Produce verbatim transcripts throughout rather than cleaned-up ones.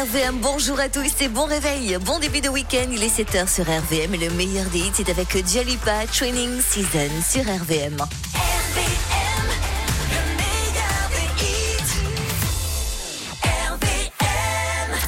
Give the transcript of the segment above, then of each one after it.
V M, bonjour à tous et bon réveil. Bon début de week-end, il est sept heures sur R V M et le meilleur des hits c'est avec Djalipa, Training Season sur R V M. R V M, le meilleur des hits. R V M.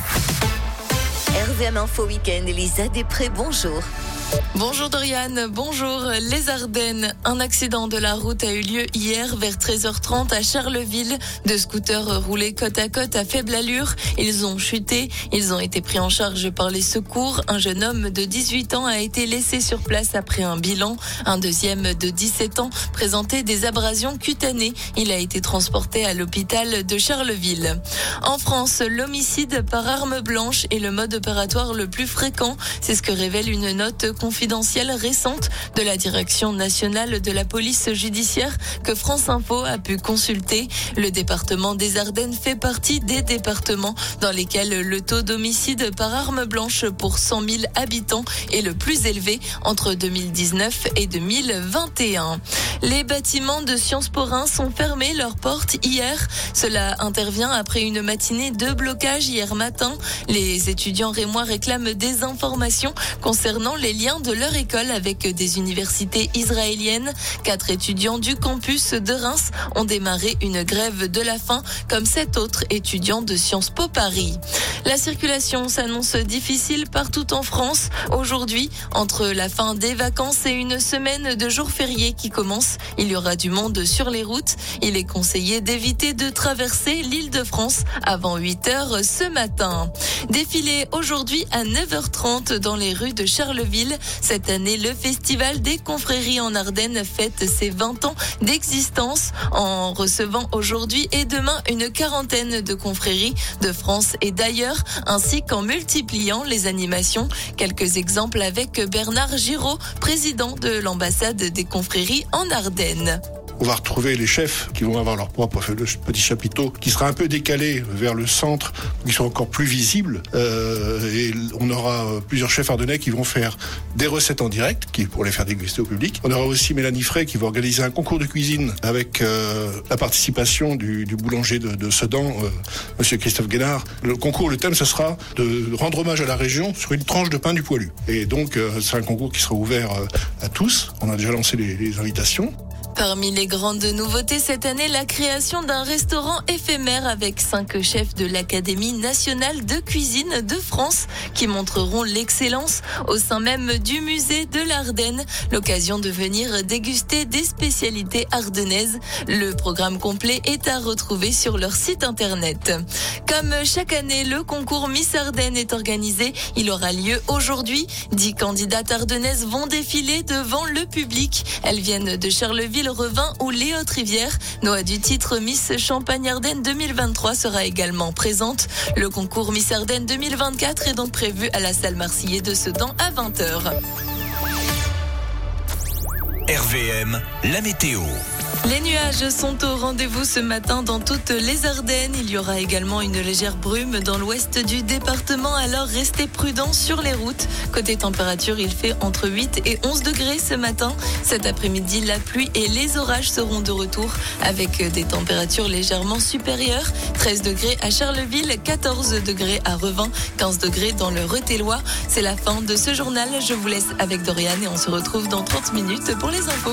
R V M Info Week-end, Elisa Després, bonjour. Bonjour Doriane, bonjour. Les Ardennes. Un accident de la route a eu lieu hier vers treize heures trente à Charleville. Deux scooters roulaient côte à côte à faible allure. Ils ont chuté. Ils ont été pris en charge par les secours. Un jeune homme de dix-huit ans a été laissé sur place après un bilan. Un deuxième de dix-sept ans présentait des abrasions cutanées. Il a été transporté à l'hôpital de Charleville. En France, l'homicide par arme blanche est le mode opératoire le plus fréquent. C'est ce que révèle une note confidentielle récente de la Direction nationale de la police judiciaire que France Info a pu consulter. Le département des Ardennes fait partie des départements dans lesquels le taux d'homicide par arme blanche pour cent mille habitants est le plus élevé entre deux mille dix-neuf et deux mille vingt et un. Les bâtiments de Sciences Po Reims ont fermé leurs portes hier. Cela intervient après une matinée de blocage hier matin. Les étudiants rémois réclament des informations concernant les liens de leur école avec des universités israéliennes. Quatre étudiants du campus de Reims ont démarré une grève de la faim, comme sept autres étudiants de Sciences Po Paris. La circulation s'annonce difficile partout en France. Aujourd'hui, entre la fin des vacances et une semaine de jours fériés qui commence, il y aura du monde sur les routes. Il est conseillé d'éviter de traverser l'Île-de-France avant huit heures ce matin. Défilé aujourd'hui à neuf heures trente dans les rues de Charleville. Cette année, le Festival des confréries en Ardennes fête ses vingt ans d'existence en recevant aujourd'hui et demain une quarantaine de confréries de France et d'ailleurs, ainsi qu'en multipliant les animations. Quelques exemples avec Bernard Giraud, président de l'ambassade des confréries en Ardennes. On va retrouver les chefs qui vont avoir leur propre petit chapiteau qui sera un peu décalé vers le centre, qui sont encore plus visibles. Euh, et on aura plusieurs chefs ardennais qui vont faire des recettes en direct, qui pour les faire déguster au public. On aura aussi Mélanie Frey qui va organiser un concours de cuisine avec euh, la participation du, du boulanger de, de Sedan, euh, Monsieur Christophe Guénard. Le concours, le thème, ce sera de rendre hommage à la région sur une tranche de pain du Poilu. Et donc, euh, c'est un concours qui sera ouvert euh, à tous. On a déjà lancé les, les invitations. Parmi les grandes nouveautés cette année, la création d'un restaurant éphémère avec cinq chefs de l'Académie nationale de cuisine de France qui montreront l'excellence au sein même du musée de l'Ardenne. L'occasion de venir déguster des spécialités ardennaises. Le programme complet est à retrouver sur leur site internet. Comme chaque année, le concours Miss Ardennes est organisé. Il aura lieu aujourd'hui. Dix candidates ardennaises vont défiler devant le public. Elles viennent de Charleville, Revin ou les Hautes-Rivières. Noah du titre Miss Champagne-Ardenne deux mille vingt-trois sera également présente. Le concours Miss Ardennes deux mille vingt-quatre est donc prévu à la salle Marcillet de Sedan à vingt heures. R V M, la météo. Les nuages sont au rendez-vous ce matin dans toutes les Ardennes. Il y aura également une légère brume dans l'ouest du département, alors restez prudents sur les routes. Côté température, il fait entre huit et onze degrés ce matin. Cet après-midi, la pluie et les orages seront de retour avec des températures légèrement supérieures. treize degrés à Charleville, quatorze degrés à Revin, quinze degrés dans le Rethèlois. C'est la fin de ce journal. Je vous laisse avec Doriane et on se retrouve dans trente minutes pour les infos.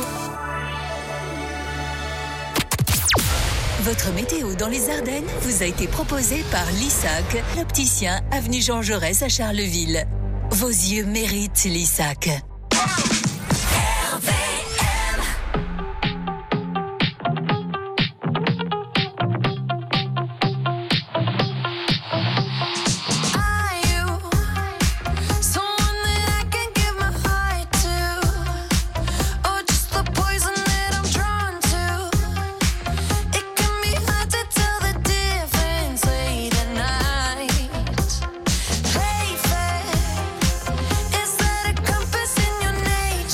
Votre météo dans les Ardennes vous a été proposée par Lissac, l'opticien avenue Jean Jaurès à Charleville. Vos yeux méritent Lissac. Is that a compass in your name?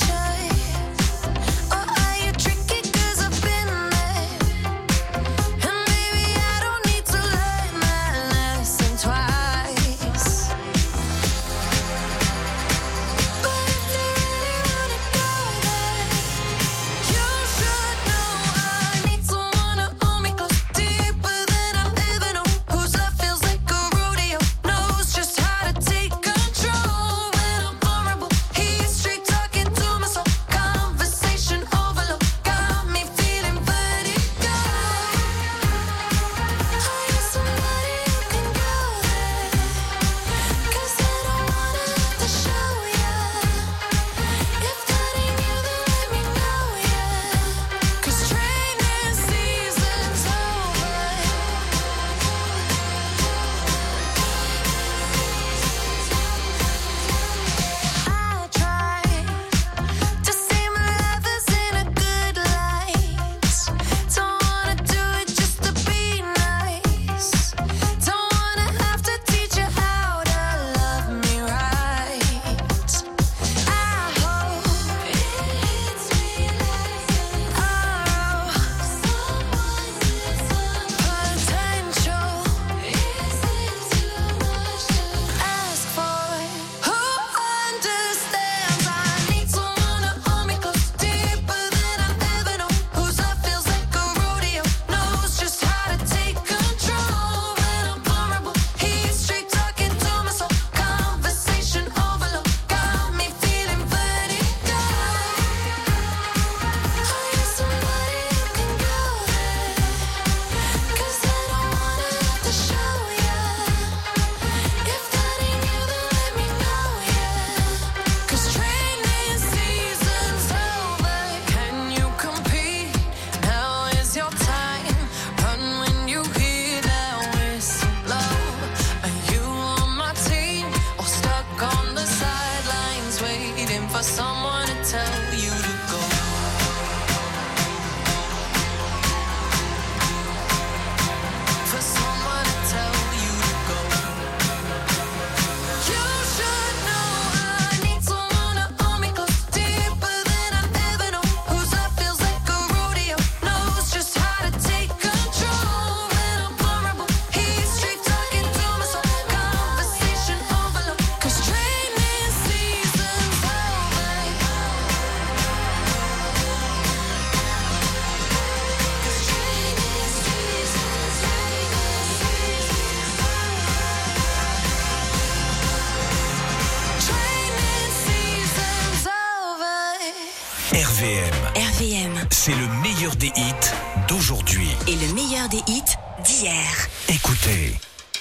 R V M. R V M. C'est le meilleur des hits d'aujourd'hui. Et le meilleur des hits d'hier. Écoutez.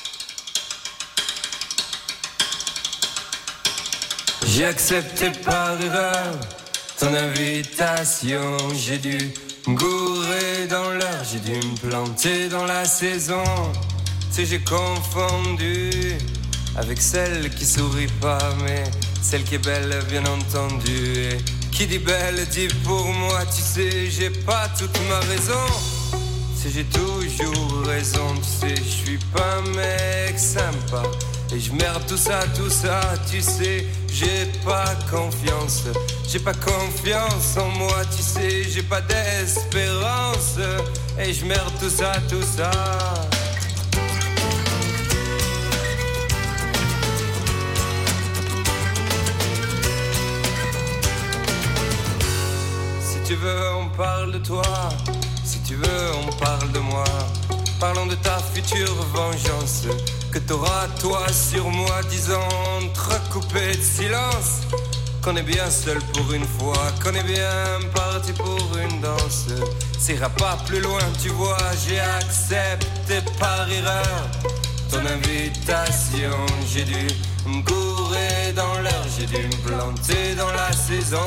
J'ai accepté par erreur ton invitation. J'ai dû me gourer dans l'heure, j'ai dû me planter dans la saison. Tu sais, j'ai confondu avec celle qui sourit pas, mais celle qui est belle, bien entendu. Et qui dit belle dit pour moi, tu sais, j'ai pas toute ma raison. Tu sais, j'ai toujours raison, tu sais, je suis pas un mec sympa. Et je merde tout ça, tout ça, tu sais, j'ai pas confiance. J'ai pas confiance en moi, tu sais, j'ai pas d'espérance. Et je merde tout ça, tout ça. Si tu veux, on parle de toi. Si tu veux, on parle de moi. Parlons de ta future vengeance que t'auras toi sur moi, disant entrecoupé de silence qu'on est bien seul pour une fois, qu'on est bien parti pour une danse. Ça ira pas plus loin, tu vois, j'ai accepté par erreur ton invitation. J'ai dû me gourer dans l'heure, j'ai dû me planter dans la saison.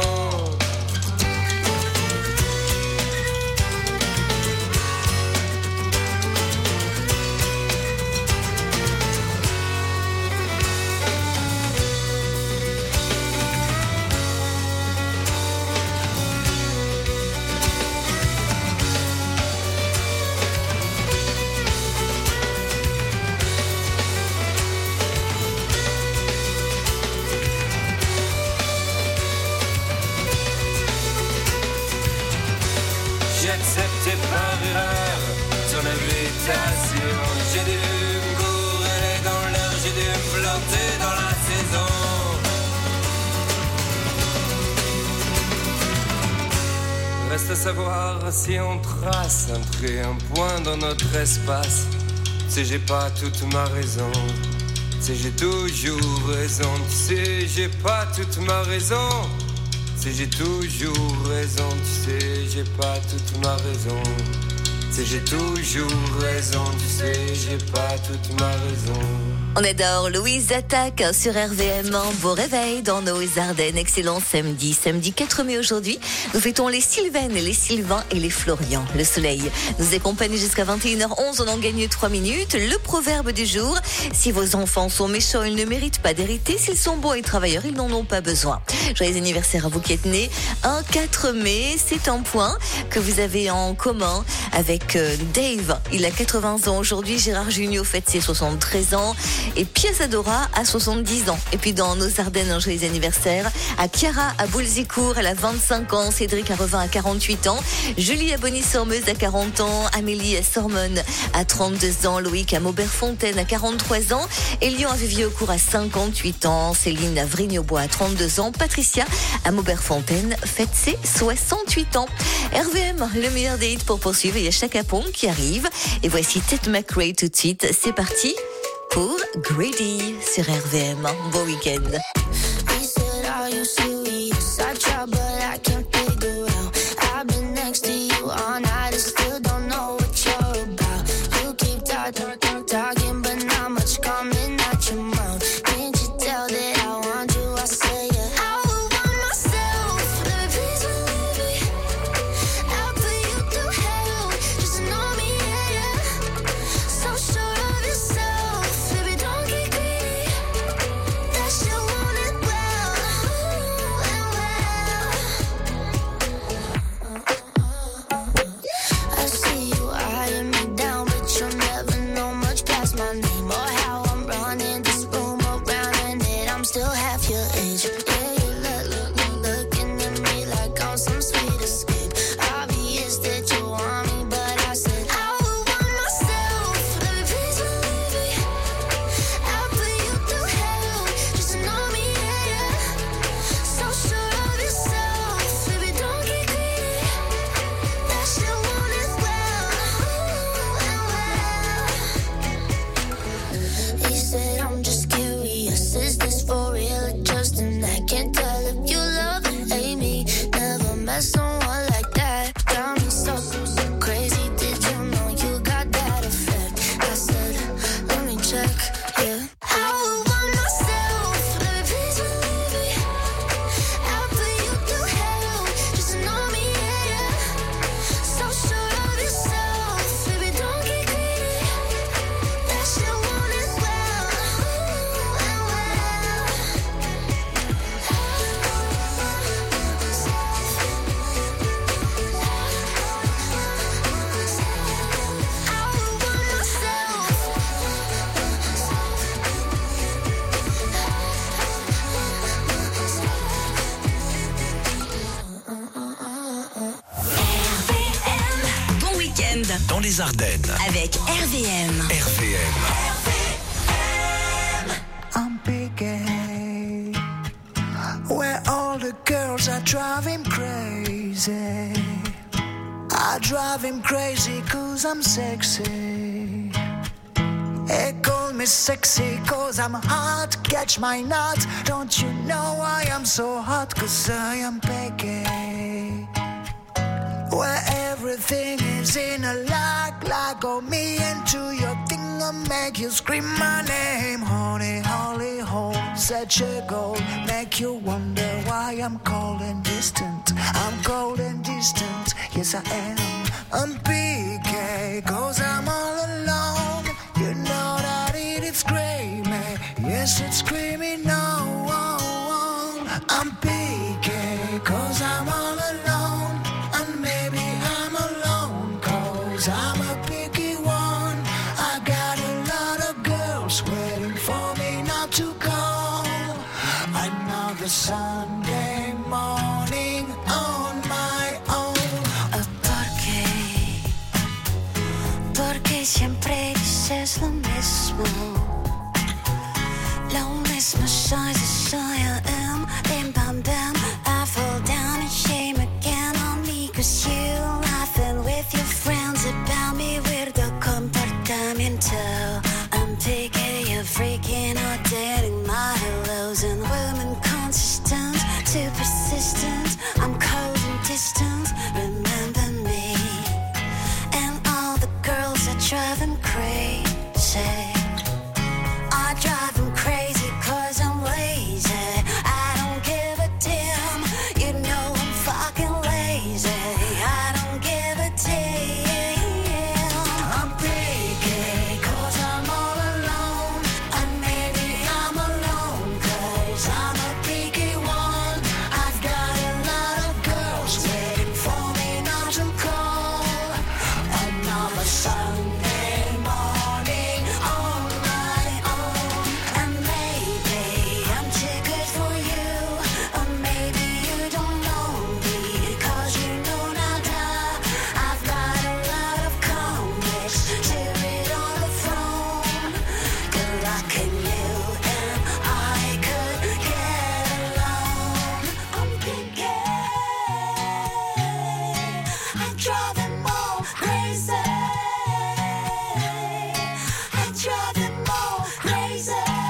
J'ai dû me gourer dans l'heure, j'ai dû me planter dans la saison. Reste à savoir si on trace un trait, un point dans notre espace. Tu sais, j'ai pas toute ma raison. Tu sais, j'ai toujours raison. Tu sais, j'ai pas toute ma raison. Tu sais, j'ai toujours raison. Tu sais, j'ai pas toute ma raison. Tu sais, j'ai toujours raison, tu sais, j'ai pas toute ma raison. On adore Louise Attaque sur R V M. Beau réveil dans nos Ardennes. Excellent samedi. Samedi quatre mai aujourd'hui. Nous fêtons les Sylvaines, les Sylvains et les Florians. Le soleil nous accompagne jusqu'à vingt et une heures onze. On en gagne trois minutes. Le proverbe du jour. Si vos enfants sont méchants, ils ne méritent pas d'hériter. S'ils sont bons et travailleurs, ils n'en ont pas besoin. Joyeux anniversaire à vous qui êtes nés un quatre mai. C'est un point que vous avez en commun avec Dave. Il a quatre-vingts ans aujourd'hui. Gérard Jugnot fête ses soixante-treize ans. Et Pia Zadora a soixante-dix ans. Et puis dans nos Ardennes, un joyeux anniversaire à Chiara à Boulzicourt, elle a vingt-cinq ans. Cédric à Revin à quarante-huit ans. Julie à Bonny-Sormeuse à quarante ans. Amélie à Sormonne à trente-deux ans. Loïc à Maubert-Fontaine à quarante-trois ans. Elian à Viviocourt à cinquante-huit ans. Céline à Vrigne-au-Bois à trente-deux ans. Patricia à Maubert-Fontaine fête ses soixante-huit ans. R V M, le meilleur des hits pour poursuivre. Il y a Chaka Ponk qui arrive. Et voici Ted McRae tout de suite. C'est parti pour Greedy sur R V M. Bon week-end. week-end. Dans les Ardennes. Avec R V M. R V M. I'm picky, where all the girls are driving crazy. I drive him crazy cause I'm sexy. They call me sexy cause I'm hot. Catch my nut. Don't you know I am so hot cause I am picky. Where everything is in a lock, lock on me into your thing and make you scream my name. Honey, holy hole, such a goal. Make you wonder why I'm cold and distant. I'm cold and distant, yes I am. I'm P K, cause I'm all alone. You know that it is screaming, yes it's screaming no. I'm P K, cause I'm all alone. And maybe I'm alone, cause I'm a picky one. I got a lot of girls waiting for me not to call. Another Sunday morning on my own. Porque siempre dices lo mismo, lo mismo soy, soy I am. Bim bam bam, I fall down and shame again on me, cause you laughing with your friends about me, weirdo comportamiento. I'm picky, you're freaking out, dating my hellos and women consistent, too persistent. I'm cold and distant, remember me. And all the girls that drive him crazy, I drive him crazy cause I'm lazy. I don't give a damn, you know I'm fucking lazy. I don't give a damn. I'm picky, cause I'm all alone. And maybe I'm alone, cause I'm a picky one. I've got a lot of girls waiting for me not to call. Another Sunday morning on my own. And maybe I'm too good for you, or maybe you don't know me, cause you know nada. I've got a lot of comics to read on the throne. Good luck in you and I could get along. I'm picky, I drive them all crazy. I drive them all crazy.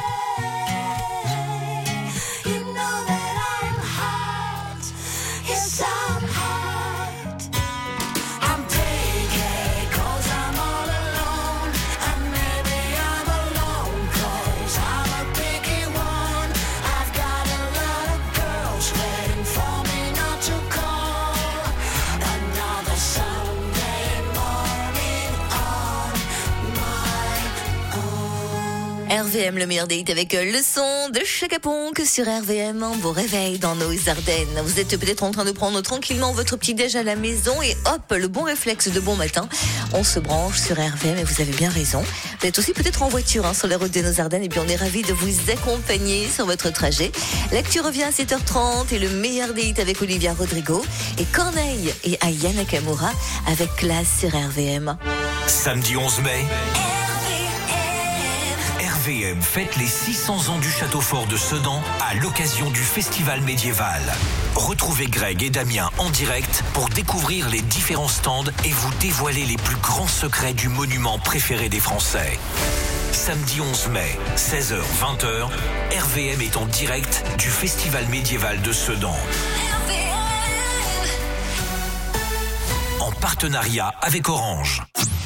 You know that I'm hot. Yes, I'm hot. I'm picky, cause I'm all alone. And maybe I'm alone, cause I'm a picky one. I've got a lot of girls waiting for me not to call. Another Sunday morning on my own. R V M, le meilleur des hits avec le son de Chaka Ponk sur R V M. Bon réveil dans nos Ardennes. Vous êtes peut-être en train de prendre tranquillement votre petit déj à la maison et hop, le bon réflexe de bon matin. On se branche sur R V M et vous avez bien raison. Vous êtes aussi peut-être en voiture hein, sur les routes de nos Ardennes et puis on est ravis de vous accompagner sur votre trajet. L'actu revient à sept heures trente et le meilleur des hits avec Olivia Rodrigo et Corneille et Aya Nakamura avec classe sur R V M. Samedi onze mai. R V M fête les six cents ans du château fort de Sedan à l'occasion du festival médiéval. Retrouvez Greg et Damien en direct pour découvrir les différents stands et vous dévoiler les plus grands secrets du monument préféré des Français. Samedi onze mai, seize heures vingt heures, R V M est en direct du festival médiéval de Sedan. En partenariat avec Orange.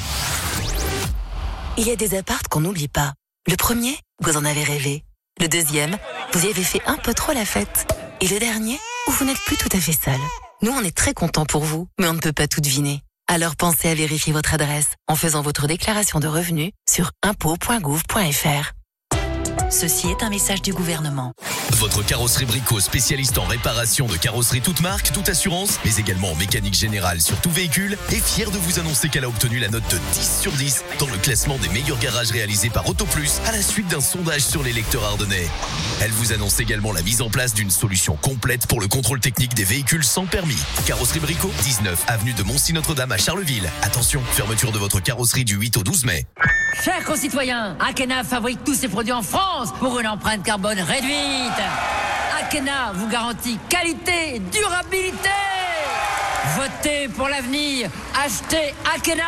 Il y a des apparts qu'on n'oublie pas. Le premier, vous en avez rêvé. Le deuxième, vous y avez fait un peu trop la fête. Et le dernier, où vous n'êtes plus tout à fait seul. Nous, on est très contents pour vous, mais on ne peut pas tout deviner. Alors pensez à vérifier votre adresse en faisant votre déclaration de revenus sur impôts point gouv point fr. Ceci est un message du gouvernement. Votre carrosserie Brico, spécialiste en réparation de carrosserie toute marque, toute assurance, mais également en mécanique générale sur tout véhicule, est fière de vous annoncer qu'elle a obtenu la note de dix sur dix dans le classement des meilleurs garages réalisés par AutoPlus à la suite d'un sondage sur les lecteurs ardennais. Elle vous annonce également la mise en place d'une solution complète pour le contrôle technique des véhicules sans permis. Carrosserie Brico, dix-neuf avenue de Moncy-Notre-Dame à Charleville. Attention, fermeture de votre carrosserie du huit au douze mai. Chers concitoyens, Akena fabrique tous ses produits en France pour une empreinte carbone réduite. Akena vous garantit qualité et durabilité. Votez pour l'avenir. Achetez Akena.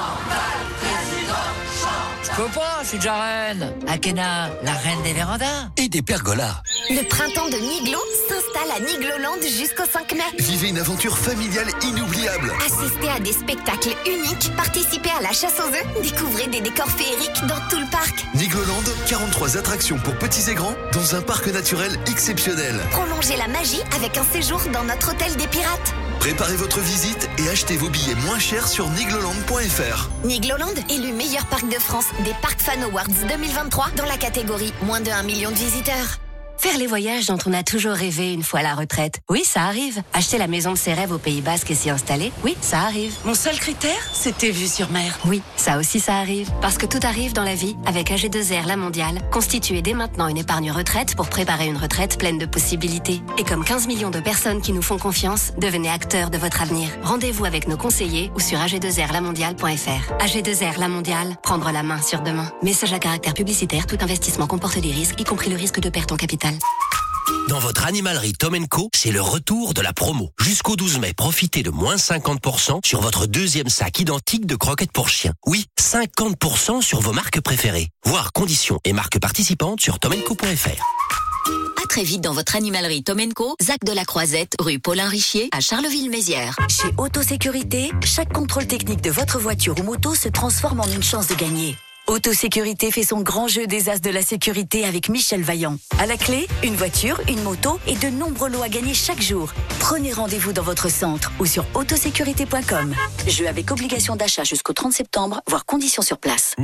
Je peux pas, je suis déjà reine. Akena, la reine des vérandas. Et des pergolas. Le printemps de Niglo s'installe à Nigloland jusqu'au cinq mai. Vivez une aventure familiale inoubliable. Assistez à des spectacles uniques, participez à la chasse aux œufs, découvrez des décors féeriques dans tout le parc. Nigloland, quarante-trois attractions pour petits et grands dans un parc naturel exceptionnel. Prolongez la magie avec un séjour dans notre hôtel des pirates. Préparez votre visite et achetez vos billets moins chers sur nigloland point f r. Nigloland, élu meilleur parc de France des Parc Fan Awards deux mille vingt-trois dans la catégorie moins de un million de visiteurs. Faire les voyages dont on a toujours rêvé une fois à la retraite. Oui, ça arrive. Acheter la maison de ses rêves au Pays Basque et s'y installer. Oui, ça arrive. Mon seul critère, c'était vue sur mer. Oui, ça aussi ça arrive. Parce que tout arrive dans la vie avec A G deux R La Mondiale. Constituez dès maintenant une épargne retraite pour préparer une retraite pleine de possibilités. Et comme quinze millions de personnes qui nous font confiance, devenez acteurs de votre avenir. Rendez-vous avec nos conseillers ou sur a g deux r la mondiale point f r. A G deux R La Mondiale, prendre la main sur demain. Message à caractère publicitaire, tout investissement comporte des risques, y compris le risque de perte en capital. Dans votre animalerie Tom and Co, c'est le retour de la promo. Jusqu'au douze mai, profitez de moins cinquante pour cent sur votre deuxième sac identique de croquettes pour chiens. Oui, cinquante pour cent sur vos marques préférées. Voir conditions et marques participantes sur tom and co point f r. À très vite dans votre animalerie Tom and Co, Zac de la Croisette, rue Paulin Richier, à Charleville-Mézières. Chez Autosécurité, chaque contrôle technique de votre voiture ou moto se transforme en une chance de gagner. Autosécurité fait son grand jeu des as de la sécurité avec Michel Vaillant. À la clé, une voiture, une moto et de nombreux lots à gagner chaque jour. Prenez rendez-vous dans votre centre ou sur autosécurité point com. Jeu avec obligation d'achat jusqu'au trente septembre, voire conditions sur place.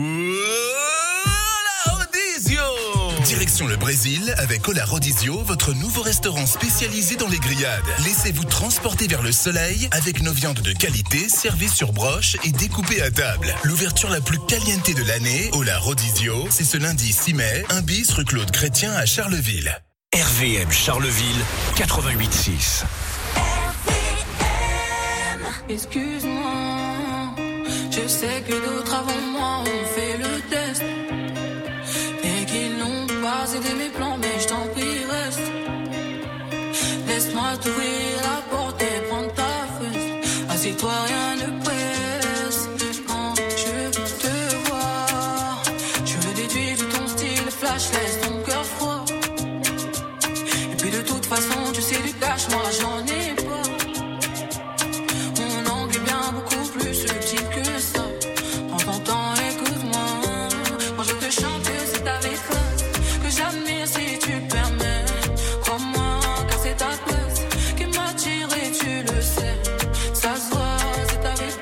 Direction le Brésil avec Ola Rodizio, votre nouveau restaurant spécialisé dans les grillades. Laissez-vous transporter vers le soleil avec nos viandes de qualité servies sur broche et découpées à table. L'ouverture la plus caliente de l'année, Ola Rodizio, c'est ce lundi six mai, un bis rue Claude Chrétien à Charleville. R V M Charleville, quatre-vingt-huit six. Excuse-moi, je sais que d'autres avant moi ont fait le test et qu'ils n'ont pas aidé mes plans, mais je t'en prie reste. Laisse-moi t'ouvrir la porte et prendre ta fesse. Assieds-toi, rien ne presse. Quand je te vois, je me déduis de ton style flash, laisse ton cœur froid. Et puis de toute façon, tu sais du cash, moi j'en ai pas. Ta place qui m'attire et tu le sais. Ça se voit, c'est avec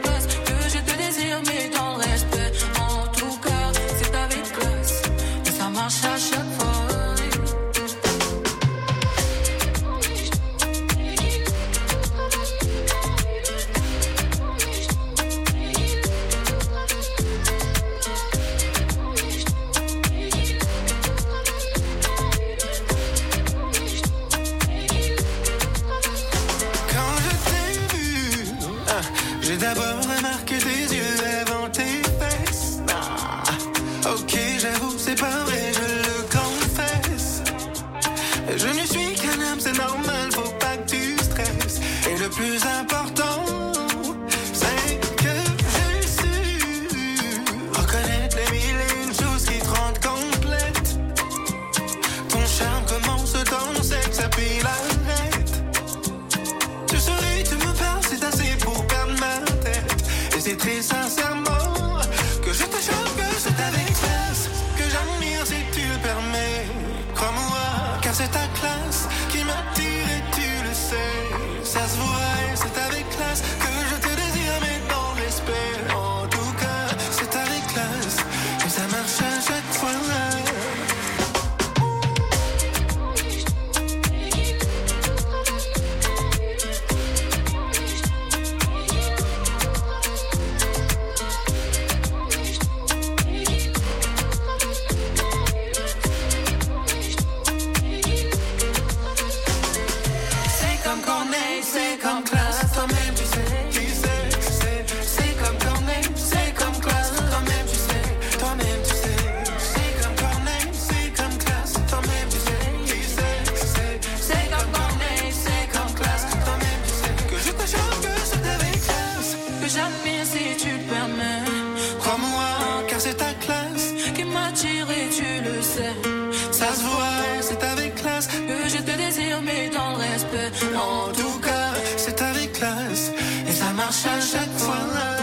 à chaque fois.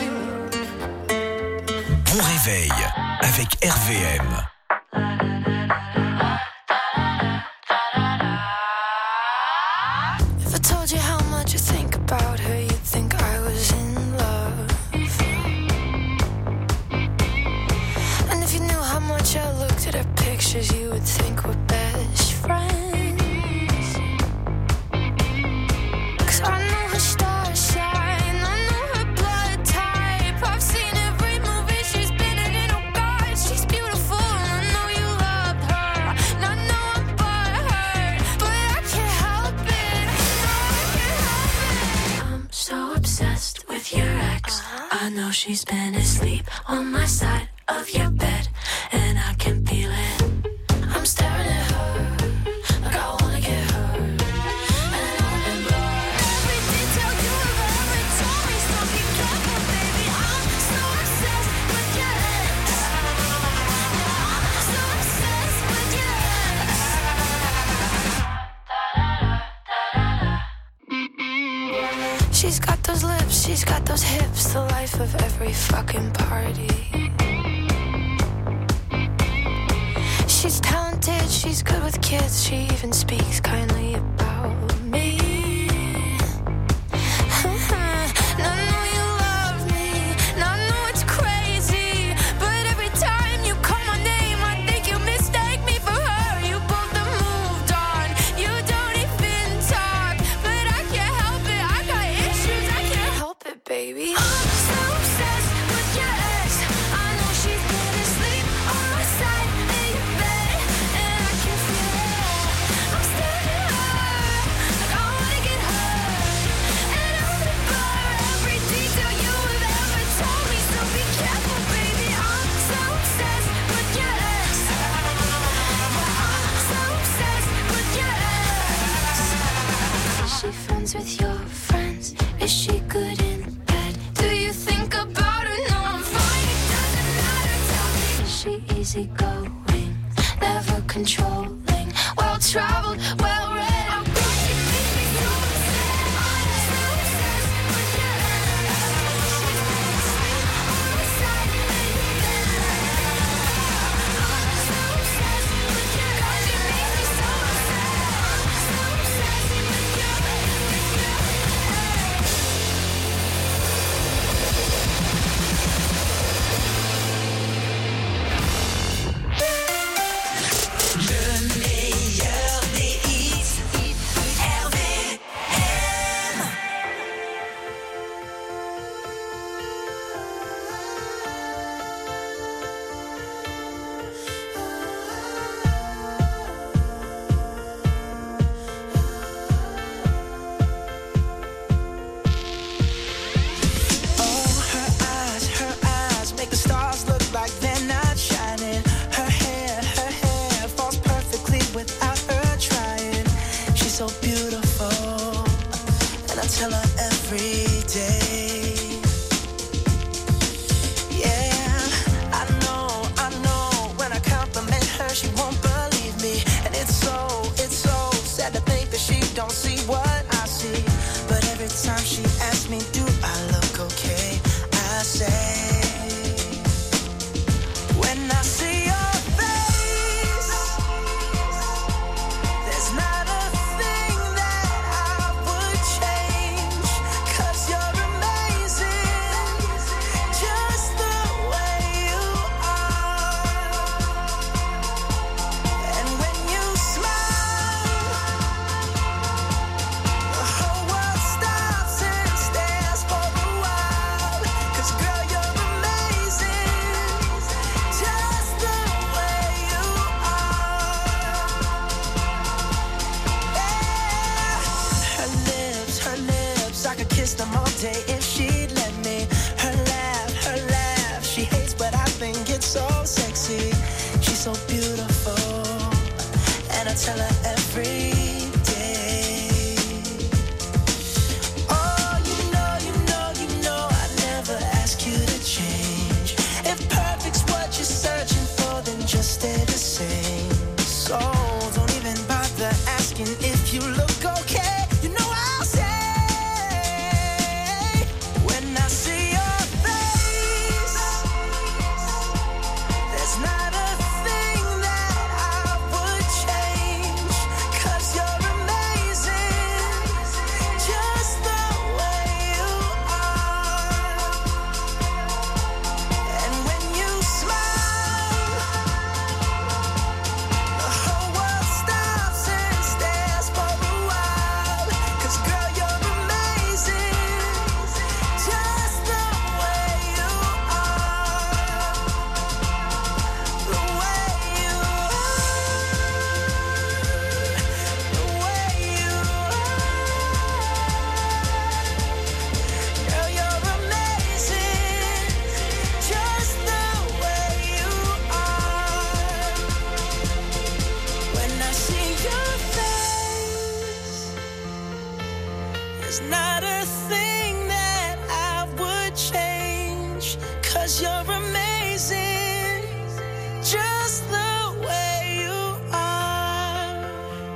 Bon réveil avec R V M. If I told you how much I think about her, you'd think I was in love. And if you knew how much I looked at her pictures, you would think we're best friends. 'Cause I know her star shine, I know her blood type. I've seen every movie she's been in, and oh God, she's beautiful. And I know you love her, and I know I'm butthurt, but I can't help it. No, I can't help it. I'm so obsessed with your ex. I know she's been asleep on my side of your bed, and I can feel it. I'm staring at her like I wanna get her, and I remember every detail you have ever told me. So be careful, baby. I'm so obsessed with your ex. I'm so obsessed with your ex. She's got those lips, she's got those hips, the life of every fucking party. She's talented, she's good with kids, she even speaks kindly about me. And I know you love me, and I know it's crazy, but every time you call my name, I think you mistake me for her. You both have moved on, you don't even talk, but I can't help it, I got issues, I can't help it, baby. I'm so obsessed with your ex. I know she's been asleep on my side in your bed, and I can feel it. I'm staring at her like I wanna get her, and I remember every detail you have ever told me. So be careful, baby. I'm so obsessed with your ex. I'm so obsessed with your ex. Is she friends with your friends? Is she good in bed? Do you think about her? No, I'm fine. It doesn't matter. Tell me, is she easygoing, never controlling, well traveled, well read? Oh God, she makes me so upset. I'm so obsessed with your ex. She's been asleep on my side in your bed. I'm so obsessed with your ex. God, she makes me so upset. I'm so obsessed with your ex. Le meilleur des hits, R V M. Oh, her eyes, her eyes make the stars look like they're not shining. Her hair, her hair falls perfectly without her trying. She's so beautiful, and I tell her every day. Yeah, I know, I know. When I compliment her, she won't believe me, and it's so, it's so sad to think that she don't see what I see. But every time she asks me, do I look okay? I say, when I see your face, there's not a thing that I would change. 'Cause you're amazing, just the way you are. And when you smile, the whole world stops and stares for a while. 'Cause girl, you're amazing, just the way you are. Yeah. Her lips, her lips, I could kiss them all day if she'd let me. Her laugh, her laugh, she hates but I think it's so sexy. She's so beautiful, and I tell her every day. Oh, you know, you know, you know, I never ask you to change. If perfect's what you're searching for, then just stay the same. So don't even bother asking if you look okay. You know I'll say, when amazing, just the way you are.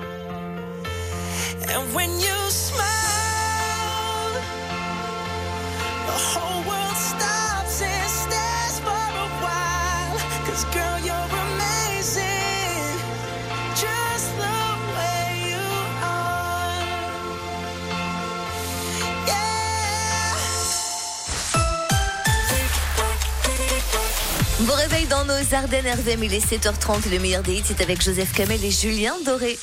And when you smile, the whole world stops and stares for a while. 'Cause girl, you're amazing, just the way you are. Yeah. Bon réveil dans nos Ardennes R V M, il est sept heures trente, le meilleur des hits, c'est avec Joseph Kamel et Julien Doré.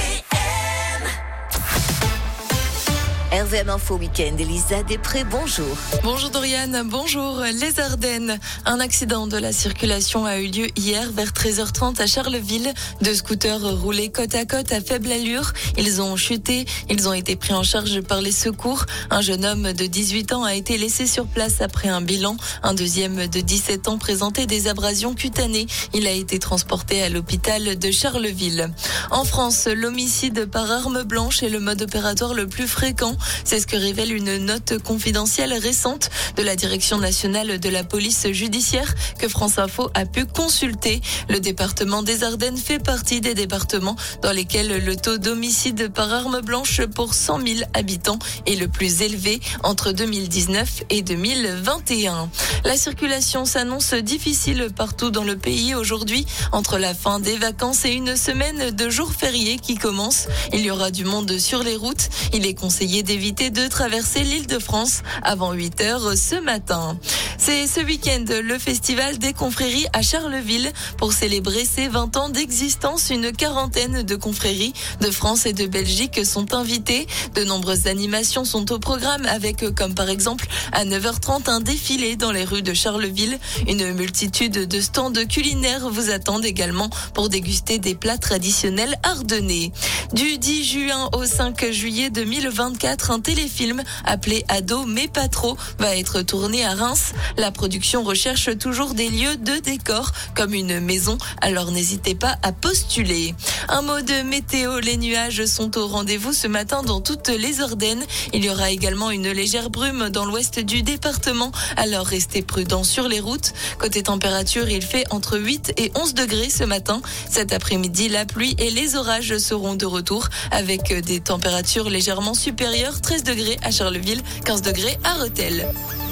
R V M Info Week-end, Elisa Després, bonjour. Bonjour Dorian, bonjour. Les Ardennes. Un accident de la circulation a eu lieu hier vers treize heures trente à Charleville. Deux scooters roulaient côte à côte à faible allure. Ils ont chuté. Ils ont été pris en charge par les secours. Un jeune homme de dix-huit ans a été laissé sur place après un bilan. Un deuxième de dix-sept ans présentait des abrasions cutanées. Il a été transporté à l'hôpital de Charleville. En France, l'homicide par arme blanche est le mode opératoire le plus fréquent. C'est ce que révèle une note confidentielle récente de la Direction nationale de la police judiciaire que France Info a pu consulter. Le département des Ardennes fait partie des départements dans lesquels le taux d'homicide par arme blanche pour cent mille habitants est le plus élevé entre deux mille dix-neuf et deux mille vingt et un. La circulation s'annonce difficile partout dans le pays aujourd'hui. Entre la fin des vacances et une semaine de jours fériés qui commence, il y aura du monde sur les routes. Il est conseillé d'éviter de traverser l'Île-de-France avant huit heures ce matin. C'est ce week-end le festival des confréries à Charleville. Pour célébrer ses vingt ans d'existence, une quarantaine de confréries de France et de Belgique sont invitées. De nombreuses animations sont au programme avec, comme par exemple, à neuf heures trente, un défilé dans les rues de Charleville. Une multitude de stands culinaires vous attendent également pour déguster des plats traditionnels ardennais. Du dix juin au cinq juillet deux mille vingt-quatre, un téléfilm appelé Ado mais pas trop va être tourné à Reims. La production recherche toujours des lieux de décor comme une maison, alors n'hésitez pas à postuler. Un mot de météo, les nuages sont au rendez-vous ce matin dans toutes les Ardennes. Il y aura également une légère brume dans l'ouest du département, alors restez prudents sur les routes. Côté température, il fait entre huit et onze degrés ce matin. Cet après-midi, la pluie et les orages seront de retour avec des températures légèrement supérieures, treize degrés à Charleville, quinze degrés à Rethel.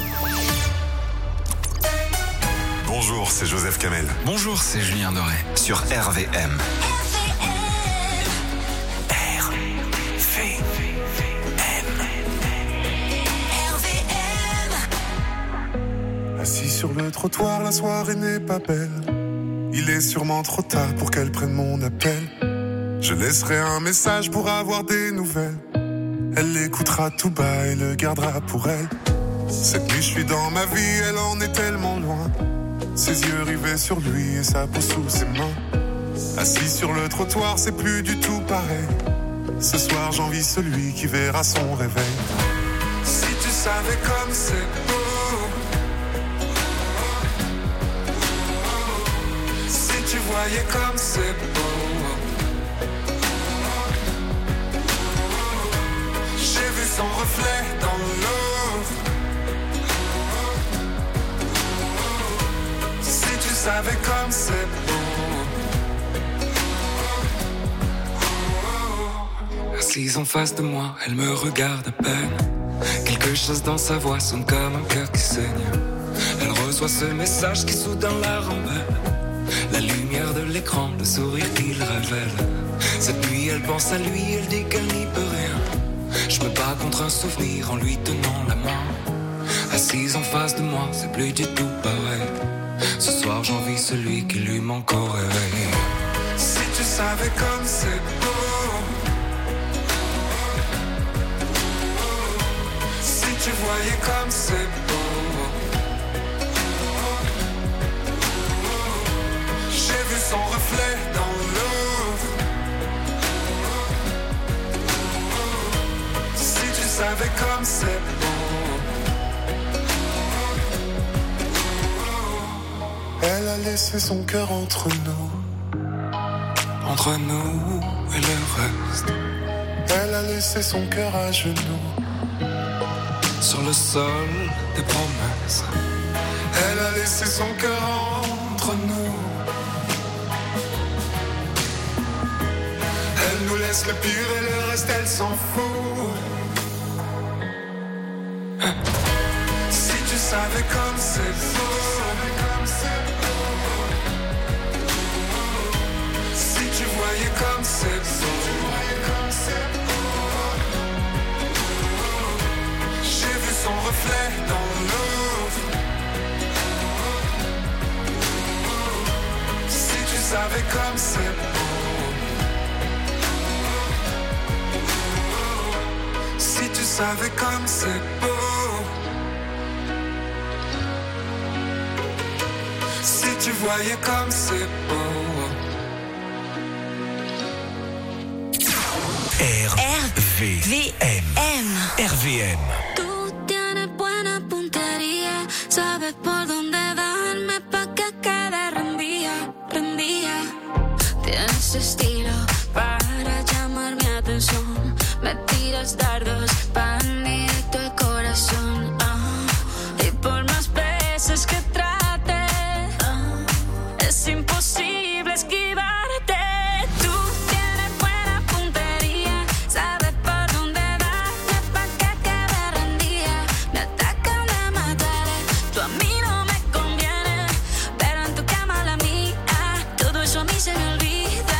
Bonjour, c'est Joseph Kamel. Bonjour, c'est Julien Doré. Sur R V M. R V M. Assis sur le trottoir, la soirée n'est pas belle. Il est sûrement trop tard pour qu'elle prenne mon appel. Je laisserai un message pour avoir des nouvelles. Elle l'écoutera tout bas et le gardera pour elle. Cette nuit, je suis dans ma vie, elle en est tellement loin. Ses yeux rivés sur lui et sa peau sous ses mains. Assis sur le trottoir, c'est plus du tout pareil. Ce soir, j'envie celui qui verra son réveil. Si tu savais comme c'est beau. Si tu voyais comme c'est beau. J'ai vu son reflet dans l'eau. Si tu savais comme c'est beau. Assise en face de moi, elle me regarde à peine. Quelque chose dans sa voix sonne comme un cœur qui saigne. Elle reçoit ce message qui soudain la rembelle. La lumière de l'écran, le sourire qu'il révèle. Cette nuit, elle pense à lui, elle dit qu'elle n'y peut rien. Je me bats contre un souvenir en lui tenant la main. Assise en face de moi, c'est plus du tout pareil. Ce soir, j'envie celui qui lui manque au réveil. Si tu savais comme c'est beau. Si tu voyais comme c'est beau. J'ai vu son reflet dans l'eau. Si tu savais comme c'est beau. Elle a laissé son cœur entre nous. Entre nous et le reste. Elle a laissé son cœur à genoux. Sur le sol des promesses. Elle a laissé son cœur entre nous. Elle nous laisse le pire et le reste elle s'en fout. Si tu savais comme c'est beau, si tu voyais comme c'est beau, j'ai vu son reflet dans l'eau. Si tu savais comme c'est beau, si tu savais comme c'est beau, si tu voyais comme c'est beau. R V M. R V M. Tú tienes buena puntería, sabes por dónde darme pa' que quede rendida, rendida. Tienes estilo para llamar mi atención, me tiras dardos pa' directo el corazón. Ah, y por más veces que trate, ah, es imposible esquivarte. Tú tienes buena puntería, sabes por dónde darme pa' que quede rendida. Me atacan de mataré, tú a mí no me conviene, pero en tu cama la mía, todo eso a mí se me olvida.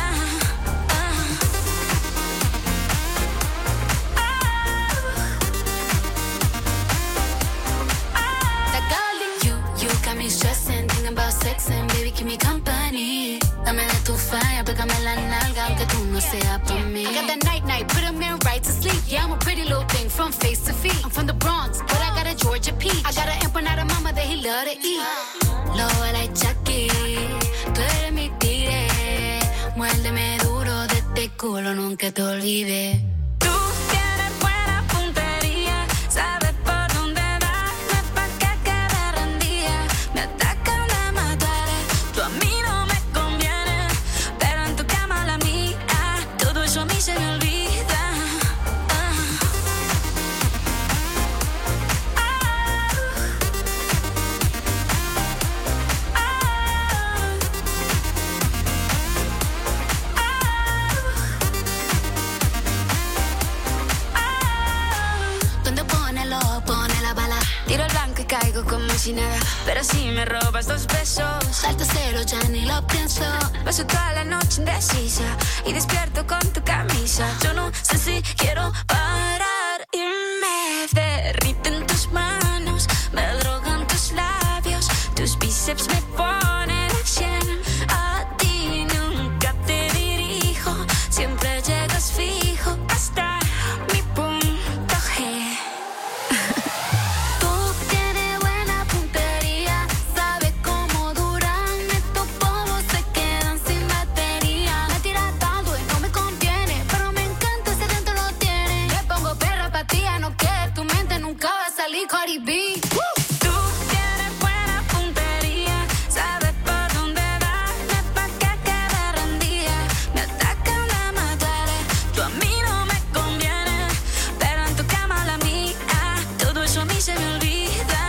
Baby, keep me company. Dame de tu fire, pégame la nalga, aunque tú no seas por mí. I got that night night, put a man right to sleep. Yeah, I'm a pretty little thing from face to feet. I'm from the Bronx, but I got a Georgia peach. I got an empanada mama that he love to eat. Low like Chucky, tú eres mi tigre. Muérdeme duro de este culo, nunca te olvides. Tú tienes buena puntería, sabes por dónde darme pa' que quede rendida. Me atacan de matar, tú a mí no me conviene, pero en tu cama la mía, todo eso a mí se me olvida. Tiro el blanco y caigo como si nada, pero si me robas dos besos, salto cero, ya ni lo pienso. Paso toda la noche indecisa y despierto con tu camisa. Yo no sé si quiero parar y me derriten tus manos, me drogan tus labios, tus bíceps me ponen a cien. A ti nunca te dirijo, siempre llegas fijo hasta mi punto G. Cardi B. Tú tienes buena puntería, sabes por dónde darme pa' que quede rendida. Me atacan de matar, tú a mí no me conviene, pero en tu cama la mía, todo eso a mí se me olvida.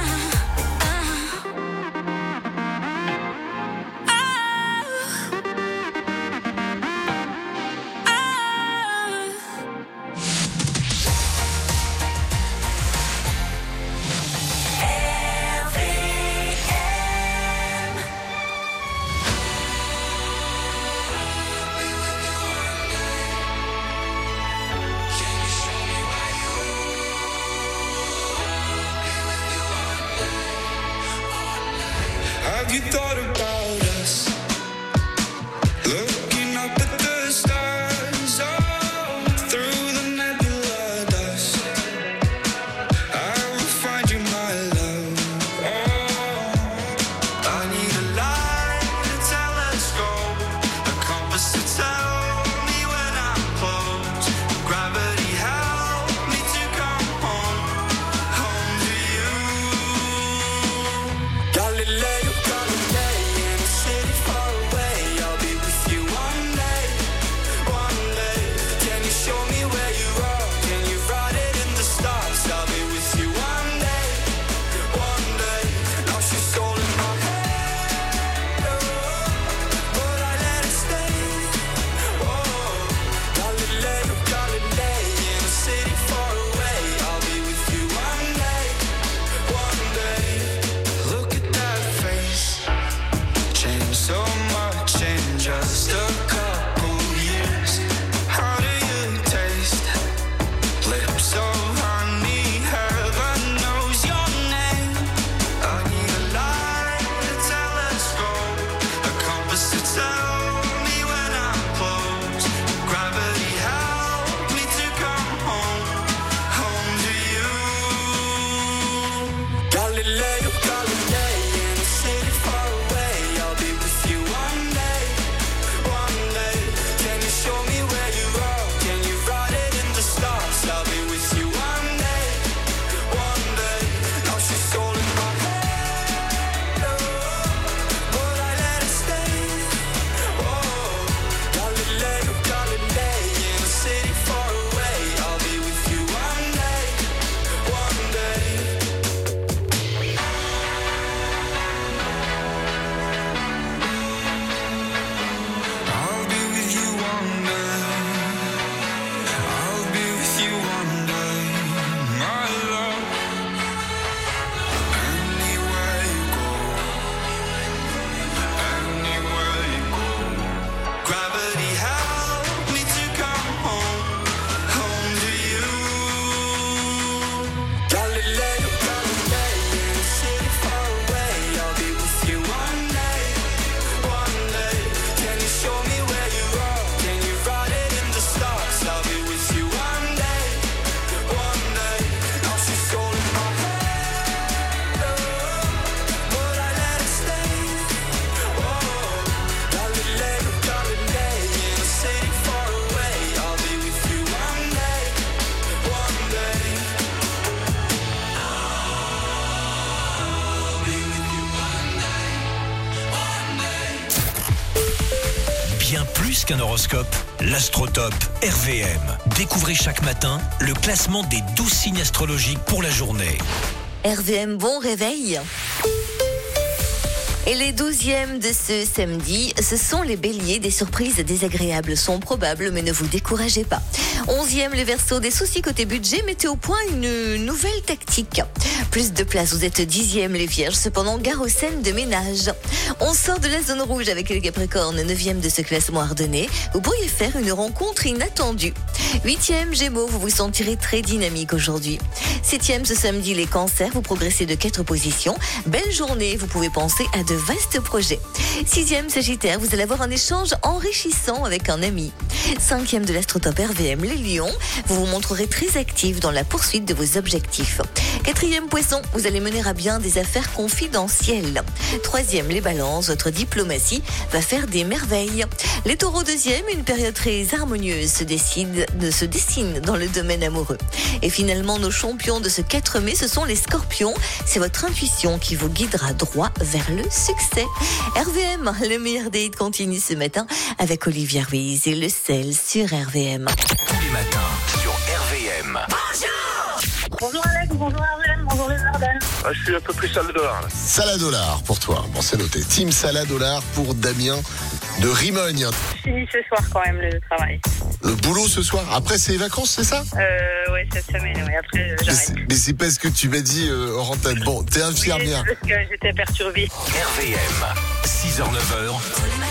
Ah. Ah. Have you thought about us? Looking up at the stars, oh, through the nebula dust. I will find you, my love. Oh, I need a light, a telescope, a compass to tell me when I'm close. Gravity help me to come home, home to you. Galileo, Galilei. Bien plus qu'un horoscope, l'Astrotop R V M. Découvrez chaque matin le classement des douze signes astrologiques pour la journée. R V M, bon réveil. Et les douzièmes de ce samedi, ce sont les béliers. Des surprises désagréables sont probables, mais ne vous découragez pas. onzième, les Verseaux, des soucis côté budget, mettez au point une nouvelle tactique. Plus de place, vous êtes dixième, les Vierges, cependant gare aux scènes de ménage. On sort de la zone rouge avec les Capricornes, neuvième de ce classement ardennais. Vous pourriez faire une rencontre inattendue. huitième, Gémeaux, vous vous sentirez très dynamique aujourd'hui. septième, ce samedi, les Cancers, vous progressez de quatre positions. Belle journée, vous pouvez penser à de vastes projets. Sixième, Sagittaire, vous allez avoir un échange enrichissant avec un ami. Cinquième de l'Astrotop R V M, les Lions, vous vous montrerez très actifs dans la poursuite de vos objectifs. Quatrième, Poisson, vous allez mener à bien des affaires confidentielles. Troisième, les Balances, votre diplomatie va faire des merveilles. Les Taureaux, deuxième, une période très harmonieuse se décide, se dessine dans le domaine amoureux. Et finalement, nos champions de ce quatre mai, ce sont les Scorpions. C'est votre intuition qui vous guidera droit vers le succès. R V M, le meilleur des hits continue ce matin avec Olivia Ruiz et le sel sur R V M. Tous les matins sur R V M. Bonjour Alex, bonjour R V M, bonjour les Ardennes. Ah, je suis un peu plus salade dollar. Saladollar pour toi. Bon, c'est noté. Team Saladollar pour Damien de Rimogne. Je finis ce soir quand même le travail. Le boulot ce soir. Après, c'est les vacances, c'est ça? Euh, ouais, cette semaine, ouais. Après, euh, Mais j'arrête. c'est, mais c'est pas ce que tu m'as dit euh, hors antenne. Bon, t'es infirmière. Oui, parce que j'étais perturbée. R V M, six heures neuf heures.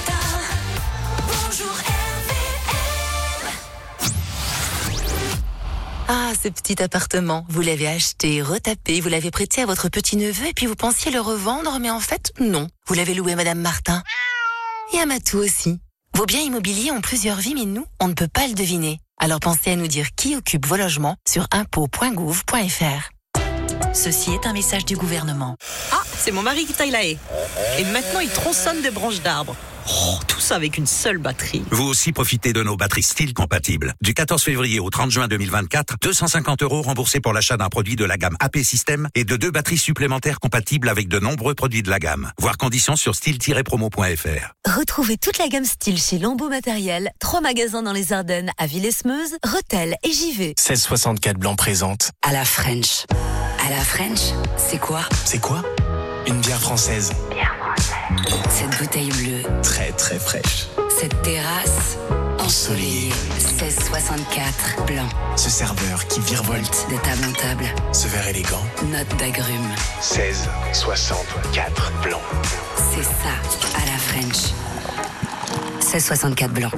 Ah, ce petit appartement, vous l'avez acheté, retapé, vous l'avez prêté à votre petit-neveu et puis vous pensiez le revendre, mais en fait, non. Vous l'avez loué à Madame Martin. Et à Matou aussi. Vos biens immobiliers ont plusieurs vies, mais nous, on ne peut pas le deviner. Alors pensez à nous dire qui occupe vos logements sur impôts point gouv point fr. Ceci est un message du gouvernement. Ah, c'est mon mari qui taille la haie. Et maintenant, il tronçonne des branches d'arbres. Oh, tout ça avec une seule batterie. Vous aussi profitez de nos batteries style compatibles. Du quatorze février au trente juin deux mille vingt-quatre, deux cent cinquante euros remboursés pour l'achat d'un produit de la gamme A P System et de deux batteries supplémentaires compatibles avec de nombreux produits de la gamme. Voir conditions sur style tiret promo point fr. Retrouvez toute la gamme style chez Lambeau Matériel. Trois magasins dans les Ardennes, à Villesmeuse, Rethel et Givet. seize soixante-quatre Blanc présente. À la French. À la French, c'est quoi? C'est quoi? Une bière française. Bière française. Cette bouteille bleue. Très très fraîche. Cette terrasse ensoleillée. seize soixante-quatre Blanc. Ce serveur qui virevolte. De table en table. Ce verre élégant. Note d'agrumes. seize soixante-quatre Blanc. C'est ça, à la French. seize soixante-quatre Blanc.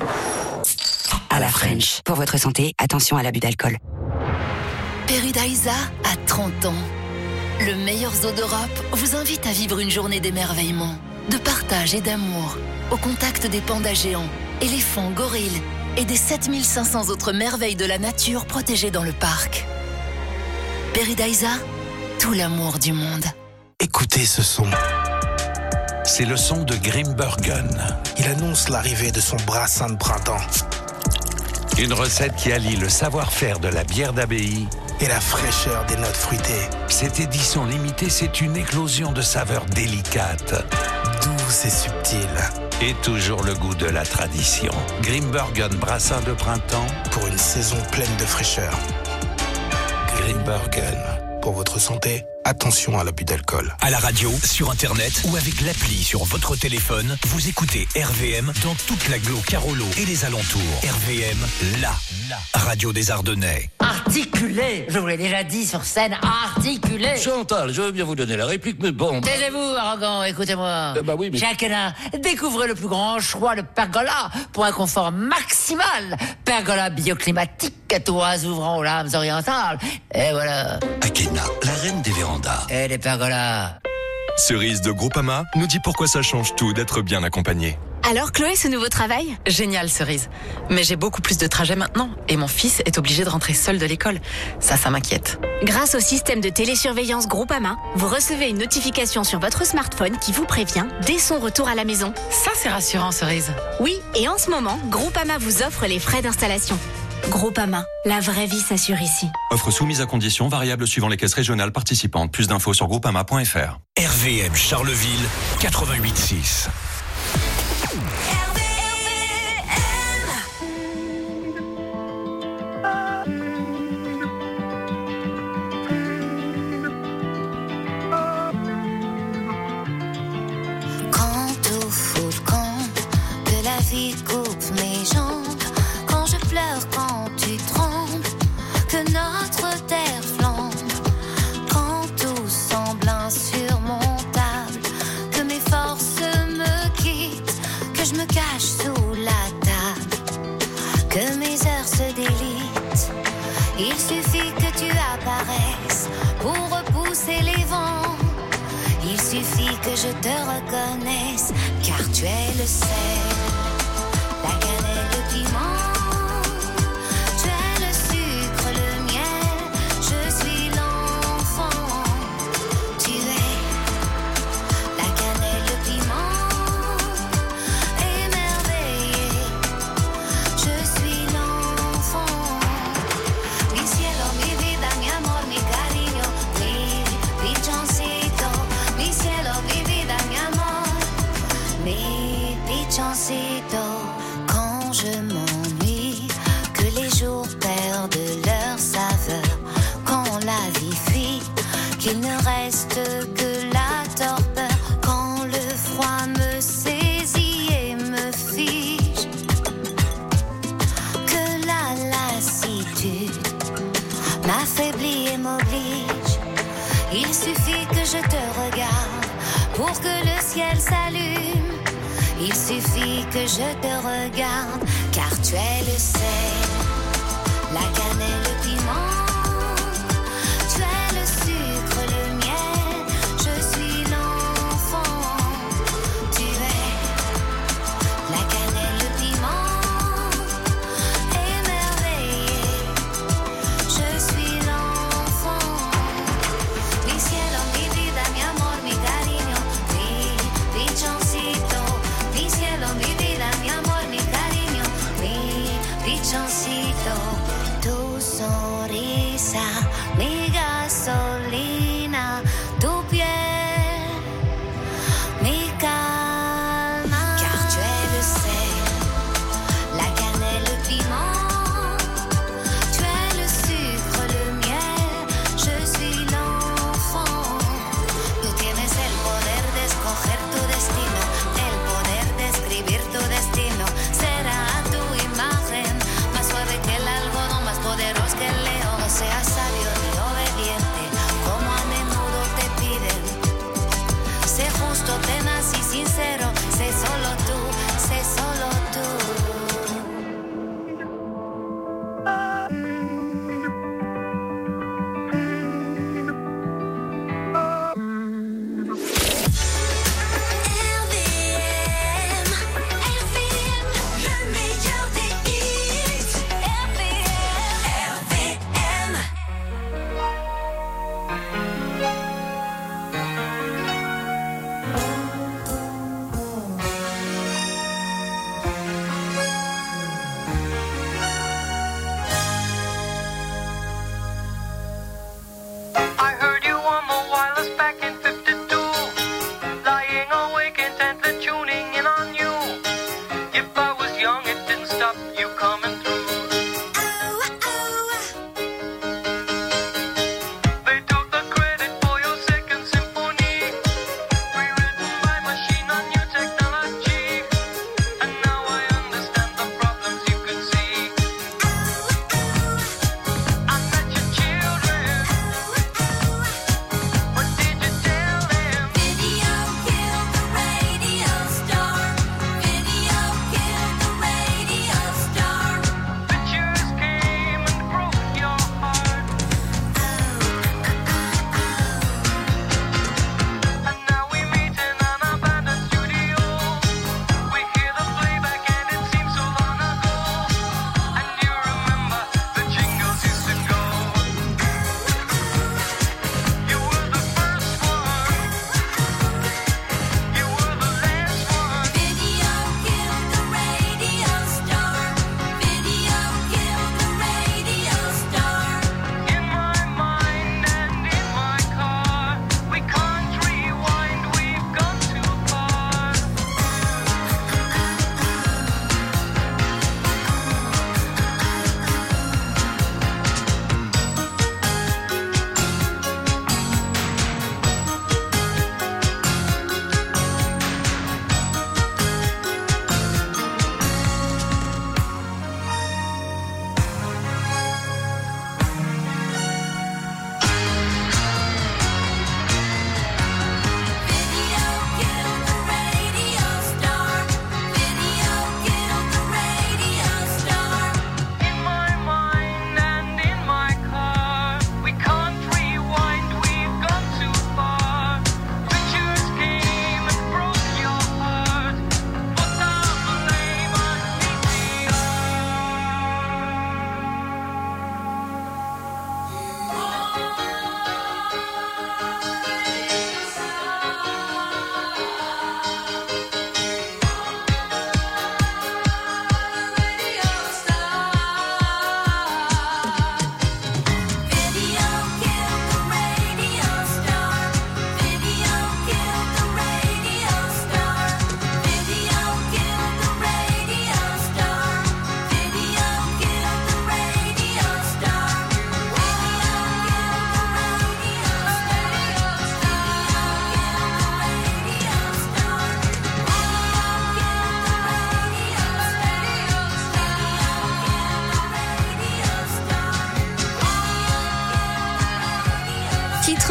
À la French. Pour votre santé, attention à l'abus d'alcool. Peridaisa a trente ans. Le meilleur zoo d'Europe vous invite à vivre une journée d'émerveillement, de partage et d'amour, au contact des pandas géants, éléphants, gorilles et des sept mille cinq cents autres merveilles de la nature protégées dans le parc. Peridaisa, tout l'amour du monde. Écoutez ce son. C'est le son de Grimbergen. Il annonce l'arrivée de son brassin de printemps. Une recette qui allie le savoir-faire de la bière d'abbaye et la fraîcheur des notes fruitées. Cette édition limitée, c'est une éclosion de saveurs délicates. Douce et subtile. Et toujours le goût de la tradition. Grimbergen brassin de printemps. Pour une saison pleine de fraîcheur. Grimbergen. Pour votre santé, attention à l'abus d'alcool. À la radio, sur Internet ou avec l'appli sur votre téléphone, vous écoutez R V M dans toute l'agglo Carolo et les alentours. R V M, la, la radio des Ardennais. Articulé, je vous l'ai déjà dit sur scène, articulé. Chantal, je veux bien vous donner la réplique, mais bon... Taisez-vous, arrogant, écoutez-moi. Eh ben oui, mais... Jacques Hénin, découvrez le plus grand choix de pergola pour un confort maximal. Pergola bioclimatique, toits ouvrant aux lames orientales. Et voilà. Akena, la reine des vérandas. Et les pergolas. Cerise de Groupama nous dit pourquoi ça change tout d'être bien accompagné. Alors Chloé, ce nouveau travail? Génial Cerise. Mais j'ai beaucoup plus de trajets maintenant et mon fils est obligé de rentrer seul de l'école. Ça, ça m'inquiète. Grâce au système de télésurveillance Groupama, vous recevez une notification sur votre smartphone qui vous prévient dès son retour à la maison. Ça, c'est rassurant Cerise. Oui, et en ce moment, Groupama vous offre les frais d'installation. Groupama, la vraie vie s'assure ici. Offre soumise à conditions variables suivant les caisses régionales participantes. Plus d'infos sur groupama point fr. R V M Charleville, quatre-vingt-huit six. te reconnaisse, car tu es le sel, la cannelle, le piment. Tu es le sucre, le miel, je suis l'enfant. Tu es la cannelle, le piment, émerveillé, je suis l'enfant. Mi cielo, mi vida, mi amor, mi cariño, mi pichoncito. Mi cielo, mi vida, mi amor, mi pichoncito. Quand je m'ennuie, que les jours perdent leur saveur, quand la vie fuit, qu'il ne reste que la torpeur, quand le froid me saisit et me fige, que la lassitude m'affaiblit et m'oblige. Il suffit que je te regarde pour que le ciel s'allume. Il suffit que je te regarde, car tu es le sel, la cannelle, le piment. Tu es le sucre, le miel, je suis l'enfant. Tu es la cannelle, le piment, émerveillé, je suis l'enfant. Mi cielo, mi vida, mi amor, mi cariño, mi pichoncito. Mi cielo, mi vida, mi amor, mi cariño, mi pichoncito. Tous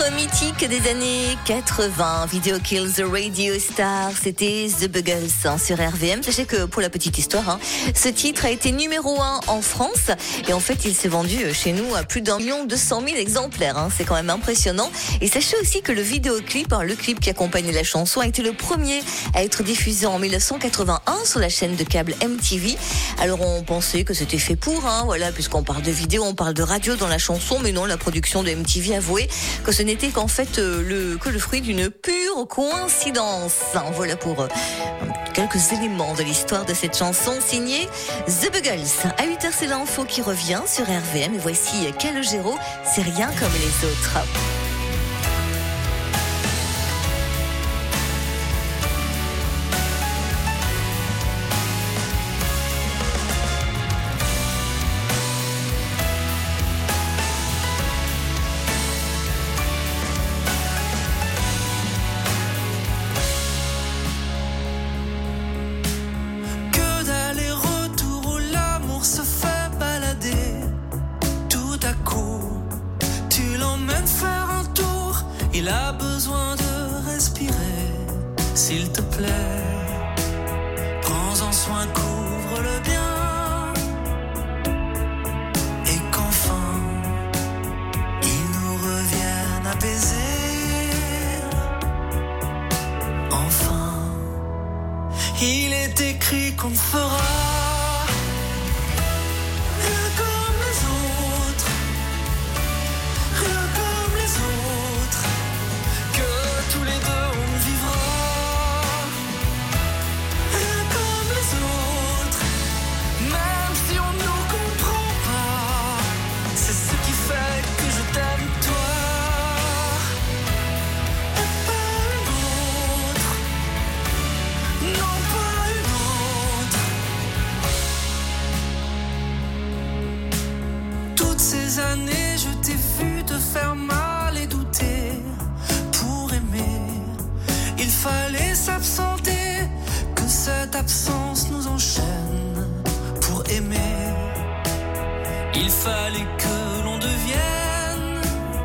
mythique des années quatre-vingts. Video Kills the Radio Star. C'était The Buggles hein, sur R V M. Sachez que pour la petite histoire, hein, ce titre a été numéro un en France. Et en fait, il s'est vendu chez nous à plus d'un million deux cent mille exemplaires. Hein. C'est quand même impressionnant. Et sachez aussi que le vidéoclip, hein, le clip qui accompagnait la chanson, a été le premier à être diffusé en mille neuf cent quatre-vingt-un sur la chaîne de câble M T V. Alors on pensait que c'était fait pour, hein, voilà, puisqu'on parle de vidéo, on parle de radio dans la chanson, mais non, la production de M T V avouait que ce n'était qu'en fait euh, le, que le fruit d'une pure coïncidence. Hein, voilà pour euh, quelques éléments de l'histoire de cette chanson signée The Buggles. À huit heures, c'est l'info qui revient sur R V M et voici Calogero, c'est rien comme les autres. S'il te plaît, prends-en soin, couvre-le bien, et qu'enfin il nous revienne apaisé. Enfin, il est écrit qu'on fera rien comme les autres, rien comme les autres, que tous les deux on vivra. Années, je t'ai vu te faire mal et douter. Pour aimer, il fallait s'absenter, que cette absence nous enchaîne. Pour aimer, il fallait que l'on devienne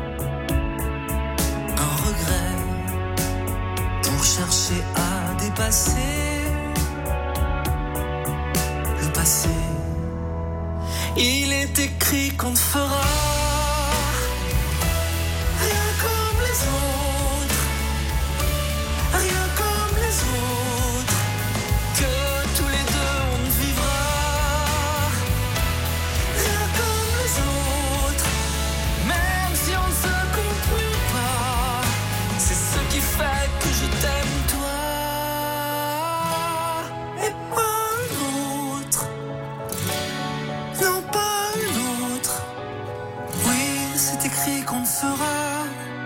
un regret pour chercher à dépasser le passé. Il est écrit qu'on ne fera rien comme les autres, rien comme les autres, que tous les deux on ne vivra rien comme les autres, même si on ne se comprend pas, c'est ce qui fait que je t'aime toi. Qu'on fera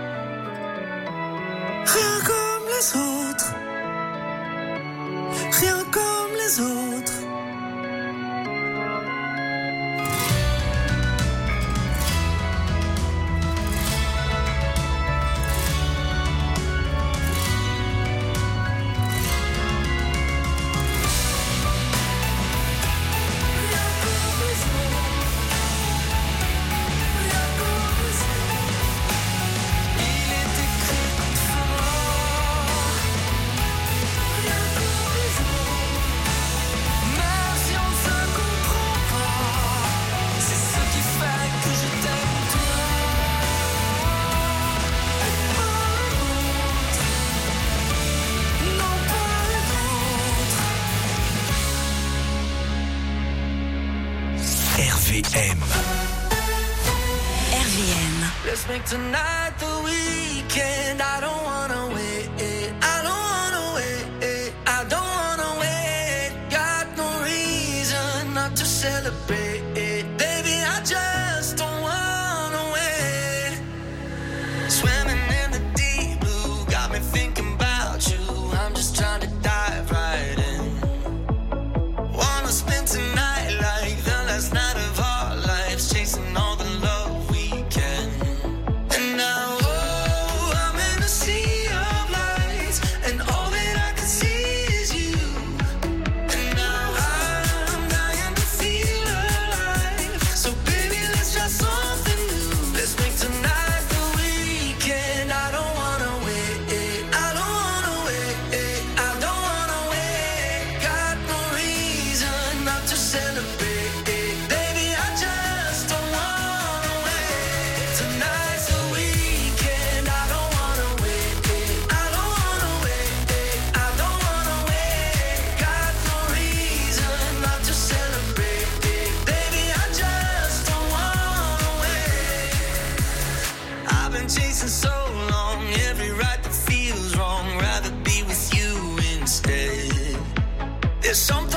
rien comme les autres, rien comme les autres. R V M. R V M. Let's make tonight the weekend. I don't wanna wait. I don't wanna wait. I don't wanna wait. Got no reason not to celebrate. Baby, I just don't wanna wait. Swimming in the deep blue got me thinking about you. I'm just trying to dive right in. Wanna spend tonight like the last night of our lives, chasing all the love we can. And now, oh, I'm in a sea of lights, and all that I can see is you. And now I'm dying to feel alive. There's something